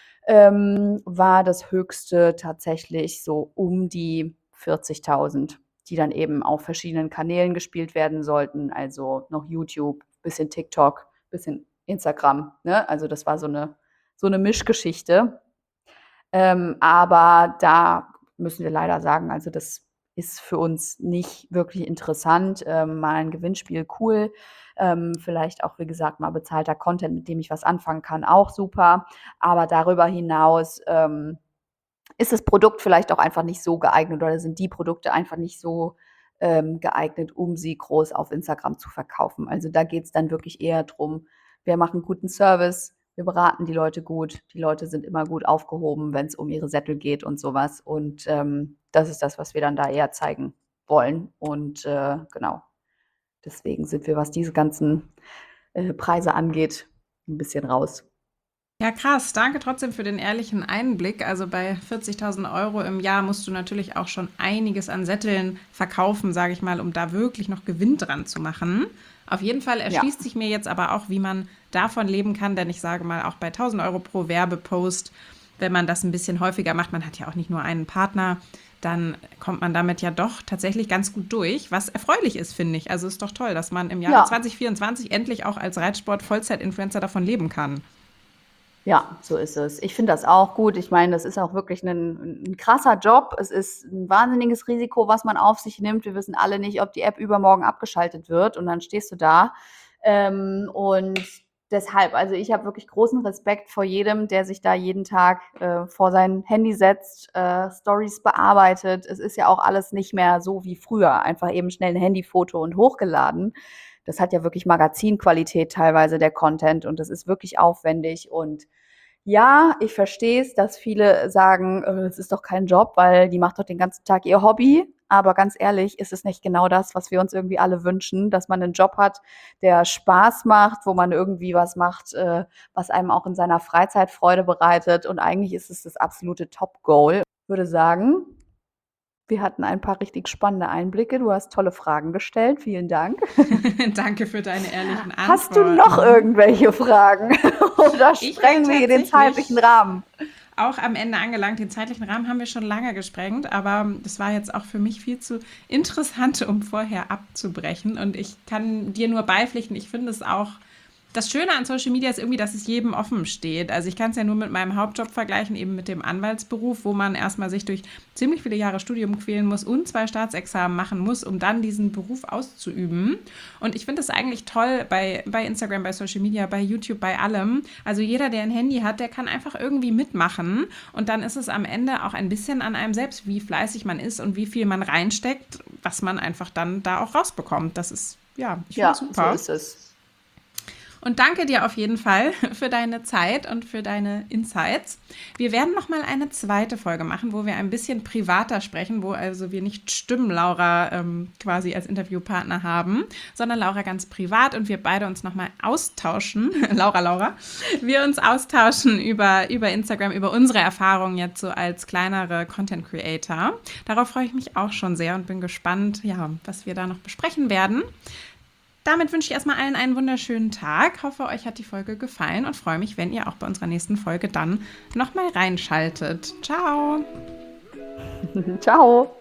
ähm, war das höchste tatsächlich so um die vierzigtausend, die dann eben auf verschiedenen Kanälen gespielt werden sollten, also noch YouTube, bisschen TikTok, bisschen Instagram, ne? Also das war so eine so eine Mischgeschichte. Ähm, aber da müssen wir leider sagen, also das ist für uns nicht wirklich interessant. Ähm, mal ein Gewinnspiel, cool. Ähm, vielleicht auch, wie gesagt, mal bezahlter Content, mit dem ich was anfangen kann, auch super. Aber darüber hinaus ähm, ist das Produkt vielleicht auch einfach nicht so geeignet oder sind die Produkte einfach nicht so ähm, geeignet, um sie groß auf Instagram zu verkaufen. Also da geht es dann wirklich eher drum, wir machen guten Service, wir beraten die Leute gut, die Leute sind immer gut aufgehoben, wenn es um ihre Sättel geht und sowas. Und ähm, das ist das, was wir dann da eher zeigen wollen. Und äh, genau, deswegen sind wir, was diese ganzen äh, Preise angeht, ein bisschen raus. Ja, krass. Danke trotzdem für den ehrlichen Einblick. Also bei vierzigtausend Euro im Jahr musst du natürlich auch schon einiges an Sätteln verkaufen, sage ich mal, um da wirklich noch Gewinn dran zu machen. Auf jeden Fall Ja. erschließt sich mir jetzt aber auch, wie man davon leben kann, denn ich sage mal, auch bei tausend Euro pro Werbepost, wenn man das ein bisschen häufiger macht, man hat ja auch nicht nur einen Partner, dann kommt man damit ja doch tatsächlich ganz gut durch, was erfreulich ist, finde ich. Also ist doch toll, dass man im Jahre Ja. zwanzig vierundzwanzig endlich auch als Reitsport-Vollzeit-Influencer davon leben kann. Ja, so ist es. Ich finde das auch gut. Ich meine, das ist auch wirklich ein 'n krasser Job. Es ist ein wahnsinniges Risiko, was man auf sich nimmt. Wir wissen alle nicht, ob die App übermorgen abgeschaltet wird und dann stehst du da. Ähm, und deshalb, also ich habe wirklich großen Respekt vor jedem, der sich da jeden Tag äh, vor sein Handy setzt, äh, Stories bearbeitet. Es ist ja auch alles nicht mehr so wie früher, einfach eben schnell ein Handyfoto und hochgeladen. Das hat ja wirklich Magazinqualität teilweise, der Content, und das ist wirklich aufwendig. Und ja, ich verstehe es, dass viele sagen, äh, es ist doch kein Job, weil die macht doch den ganzen Tag ihr Hobby. Aber ganz ehrlich, ist es nicht genau das, was wir uns irgendwie alle wünschen, dass man einen Job hat, der Spaß macht, wo man irgendwie was macht, äh, was einem auch in seiner Freizeit Freude bereitet. Und eigentlich ist es das absolute Top-Goal. Ich würde sagen, wir hatten ein paar richtig spannende Einblicke. Du hast tolle Fragen gestellt. Vielen Dank. Danke für deine ehrlichen Antworten. Hast du noch irgendwelche Fragen? Oder Ich sprengen wir hier den tatsächlich- zeitlichen Rahmen? Auch am Ende angelangt. Den zeitlichen Rahmen haben wir schon lange gesprengt, aber das war jetzt auch für mich viel zu interessant, um vorher abzubrechen. Und ich kann dir nur beipflichten, ich finde es auch, das Schöne an Social Media ist irgendwie, dass es jedem offen steht. Also ich kann es ja nur mit meinem Hauptjob vergleichen, eben mit dem Anwaltsberuf, wo man erstmal sich durch ziemlich viele Jahre Studium quälen muss und zwei Staatsexamen machen muss, um dann diesen Beruf auszuüben. Und ich finde es eigentlich toll bei, bei Instagram, bei Social Media, bei YouTube, bei allem. Also jeder, der ein Handy hat, der kann einfach irgendwie mitmachen. Und dann ist es am Ende auch ein bisschen an einem selbst, wie fleißig man ist und wie viel man reinsteckt, was man einfach dann da auch rausbekommt. Das ist, ja, ich finde Ja, es super. so ist es. Und danke dir auf jeden Fall für deine Zeit und für deine Insights. Wir werden noch mal eine zweite Folge machen, wo wir ein bisschen privater sprechen, wo also wir nicht Stimmen-Laura ähm, quasi als Interviewpartner haben, sondern Laura ganz privat und wir beide uns noch mal austauschen, Laura, Laura, wir uns austauschen über, über Instagram, über unsere Erfahrungen jetzt so als kleinere Content Creator. Darauf freue ich mich auch schon sehr und bin gespannt, ja, was wir da noch besprechen werden. Damit wünsche ich erstmal allen einen wunderschönen Tag. Hoffe, euch hat die Folge gefallen und freue mich, wenn ihr auch bei unserer nächsten Folge dann nochmal reinschaltet. Ciao! Ciao!